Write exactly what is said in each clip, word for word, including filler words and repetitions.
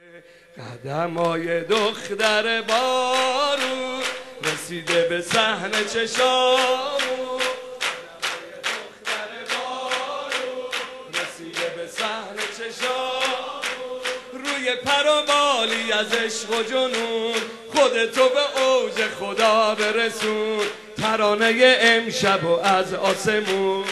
قدمای دختر بارو رسیده به صحنه چشامو، دختر بارو رسیده به صحنه چشامو، روی پر و بالی از عشق و جنون خودتو به اوج خدا برسون، ترانه امشب و از آسمون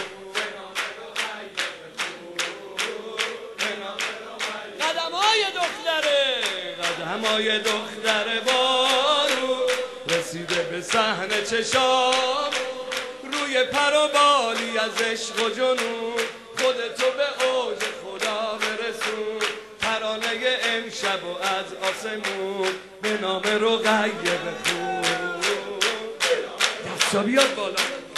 قدمای دختر بارو رسیده به صحنه چشام، روی پر و بالی از عشق و جنون خودتو به اوج خدا برسون، ترانه امشب و از آسمون به نام رقیه بخون. دستا بیاد بالا.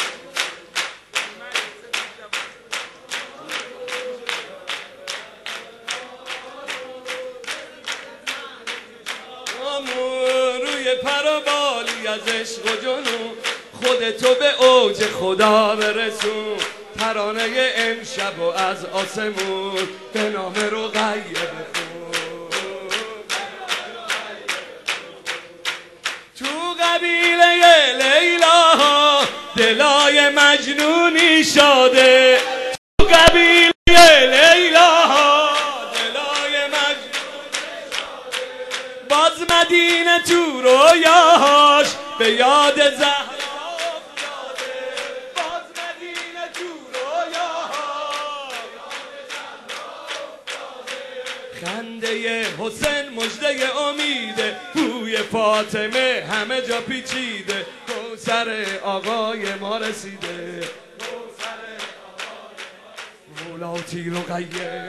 روی پر و بالی از عشق و جنون خودتو به اوج خدا برسون، ترانه امشب و از آسمون به نام رقیه بخون. تو قبیله لیلا دلای مجنونی شده، تو قبیله لیلا باز مدینه تو رویاش به یاد زهرا افتاده، باز مدینه تو رویاش خنده حسین مژده امیده، بوی فاطمه همه جا پیچیده، کوثر آقای ما رسیده، مولاتی رقیه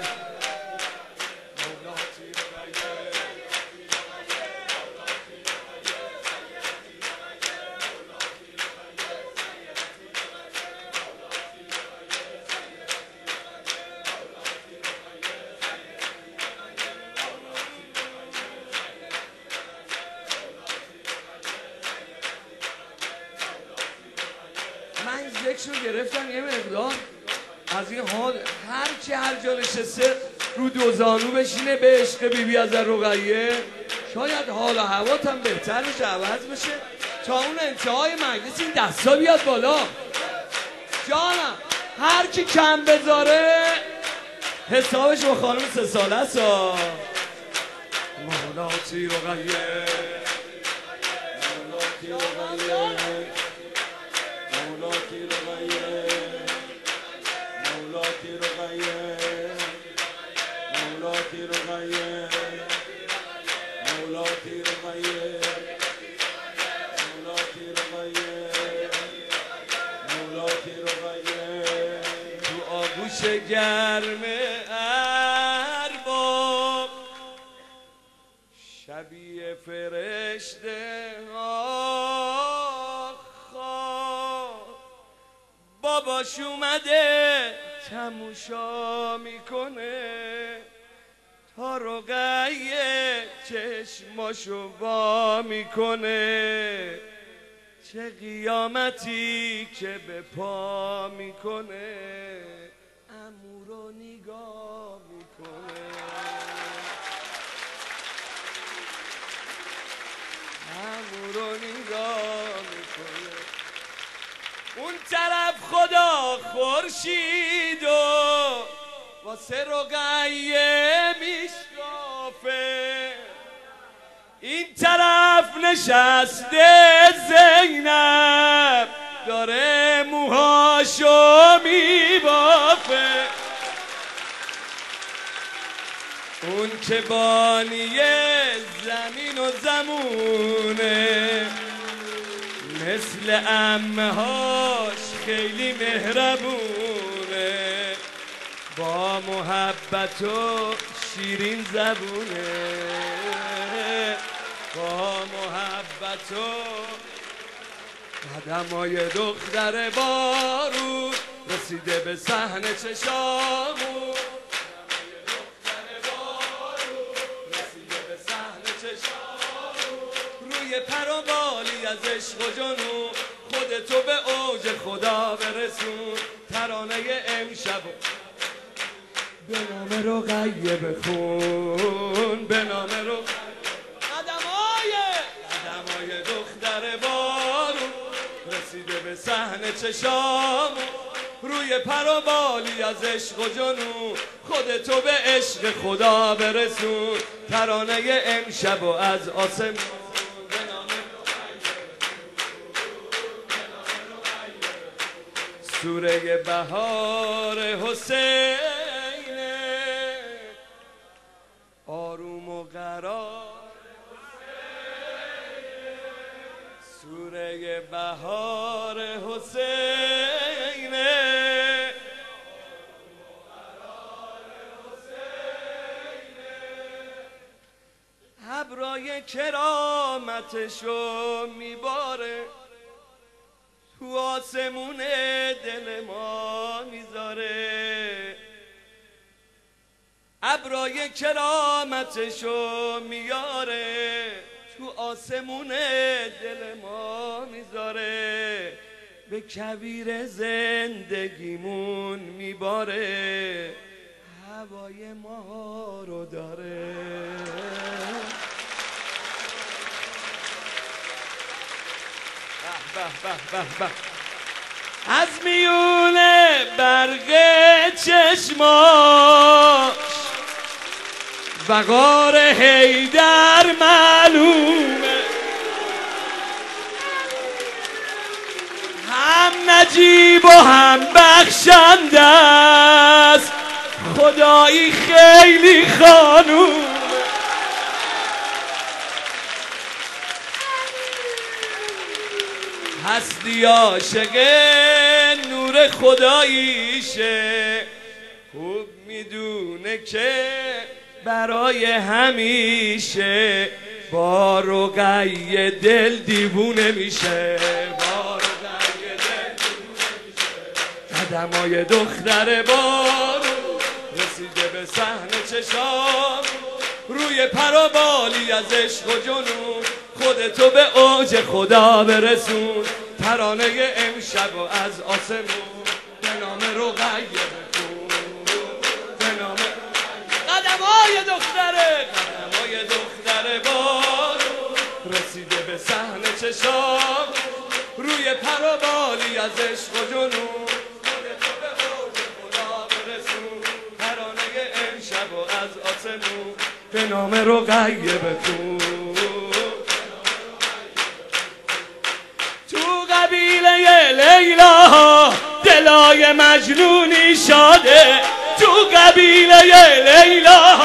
رو گرفتم یه مقدار از این حال، هر چی هر جا نشسته رو دو زانو بشینه به عشق بیبی از رقیه، شاید حال و هواتم بهتر بشه، عوض بشه. تا اون انتهای مجلس این دستا بیاد بالا. جانم هر کی کم بذاره حسابش با خانم سه ساله است. مولاتی رقیه مولاتی رقیه مولاتی رقیه مولاتی رقیه مولاتی رقیه مولاتی رقیه مولاتی رقیه مولاتی رقیه تو آغوش گرم ارباب شبیه فرشته ها باباش اومده تماشا میکنه، تا رقیه چشماشو وا میکنه، چه قیامتی که به پا میکنه، عمو رو نگاه میکنه، عمو رو نگاه میکنه. اون طرف خدا خورشید و واسه رقیه میشکافه، این طرف نشسته زینب داره موهاشو میبافه، اون که بانی زمین و زمونه مثل عمه هاش خیلی مهربونه، با محبت و شیرین زبونه، با محبت و قدمای دختر بارو رسیده به صحنه چشامو، روی پر و بالی از عشق و جنون خودتو به اوج خدا برسون، ترانه امشب به نام رقیه بخون، به نام رقیه قدمای قدمای دختر بارون رسیده به صحنه چشامون، روی پر و بالی از عشق و جنون خودتو به عشق خدا برسون، ترانه امشب و از آسمون سوره بهار حسین آروم و قرار، سوره بهار حسین ابرای کرامتشو میباره تو آسمون دل ما میذاره، ابرای کرامتشو میاره تو آسمون دل ما میذاره، به کویر زندگیمون میباره هوای ما رو داره. به به به به از میون برق چشماش وقار حیدر معلومه، هم نجیب و هم بخشنده است خدایی خیلی خانوم، هستی عاشق نور خداییشه، خوب میدونه که برای همیشه با رقیه دل دیوونه میشه، با رقیه دل دیوونه میشه. قدمای دختر بارون رسیده به صحنه چشام، روی پر و بالی از عشق و جنون خودتو به اوج خدا برسون، ترانه امشب و از آسمون به نام رقیه بخون، به نام قدمای دختره قدمای دختر بارون رسیده به صحنه چشام، روی پر و بالی از عشق و جنون خودتو به اوج خدا برسون، ترانه امشب و از آسمون به نام رقیه بخون. قبیله لیلا دلای مجنونی شاده، تو قبیله لیلا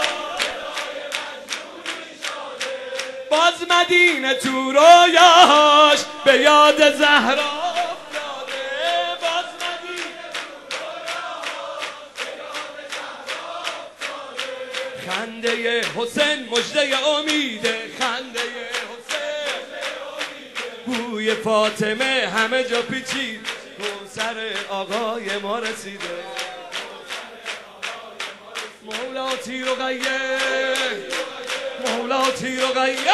باز مدینه تو رویاش به یاد زهرا افتاده، باز مدینه تو رویاش به یاد زهرا افتاده، خنده حسین مژده امیده، خنده بوی فاطمه همه جا پیچید، سر آقای ما رسیده، مولاتی رقیه مولاتی رقیه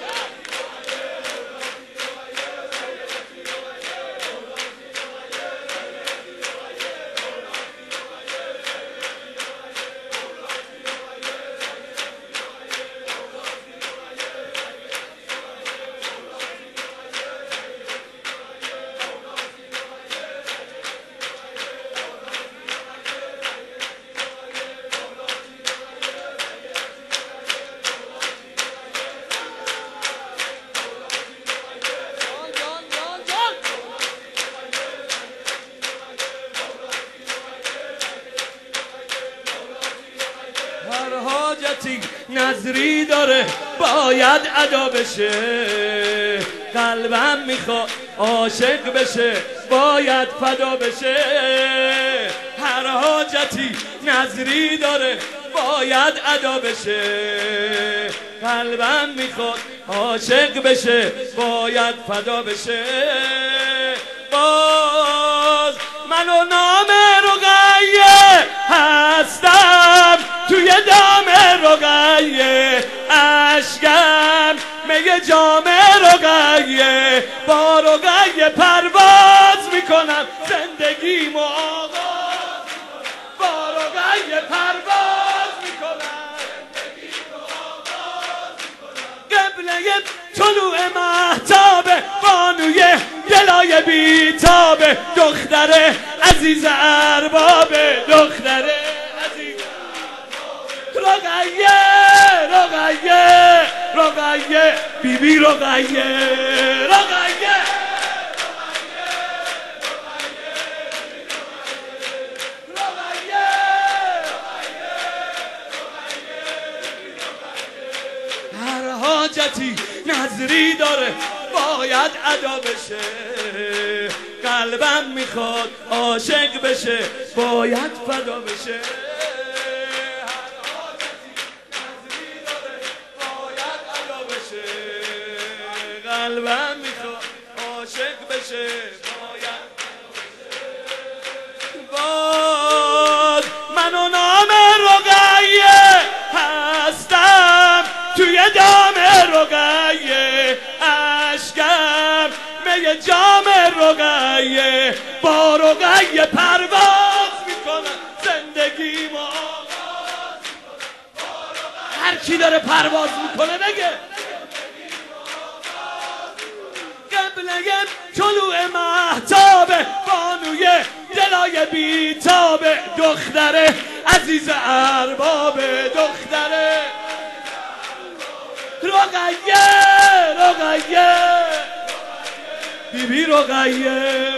نظری داره باید ادا بشه، قلبم میخواد عاشق بشه باید فدا بشه، هر حاجتی نظری داره باید ادا بشه، قلبم میخواد عاشق بشه باید فدا بشه، باز من و نام رقیه هستم توی دام رقیه، اشکم می جام رقیه، با رقیه پرواز میکنم زندگیمو آغاز میکنم، با رقیه پرواز قبله طلوع مهتاب بانوی دلای بیتاب دختر عزیز ارباب دختر عزیز رقیه رقیه رقیه بی بی رقیه رقیه هر حاجتی نظری داره باید ادا بشه قلبم میخواد عاشق بشه باید فدا بشه هر حاجتی نظری داره باید ادا بشه قلبم میخواد عاشق بشه باید باز من و نام رقیه هستم توی دام رقیه اشکم می جام رقیه با رقیه پرواز میکنم زندگی ما هر کی داره پرواز میکنه بگه قبله طلوع مهتاب بانوی دلای بیتاب دختر عزیز ارباب دختر رقیه رقیه بی بی رقیه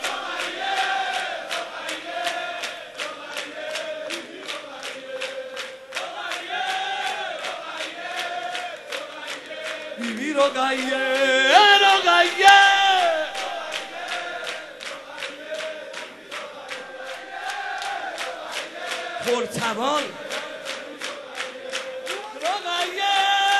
بی بی رقیه رقیه پرتوان رقیه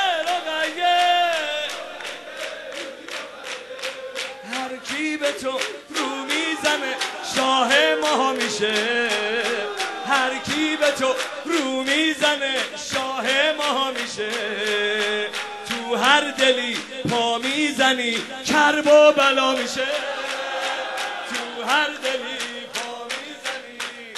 هر کی به تو رو میزنه شاه ما میشه هر کی به تو رو میزنه شاه ما میشه تو هر دلی پا میزنی کرب و بلا میشه تو هر دلی پا میزنی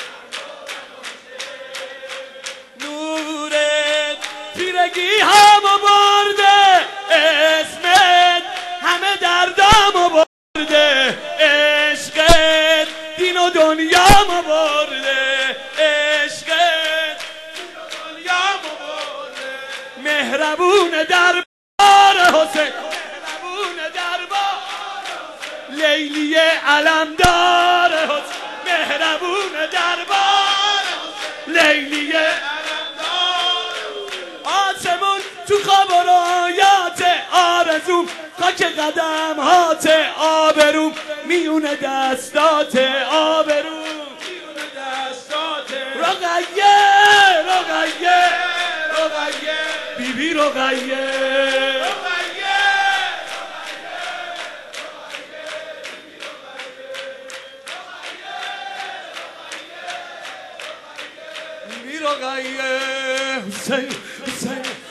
نورت تیرگی همو برده اسمت همه دردامو برده عشقت دین و دنیامو برده عشقت دین و دنیامو برده مهربون دربار حسین مهربون دربار لیلی علمدار حسین مهربون دربار لیلی علمدار آسمون تو خواب و رویات آرزوم خاک قدم هات آبروم میون دستات آبروم میون دستات رقیه رقیه رقیه بی بی رقیه بی بی رقیه حسین حسین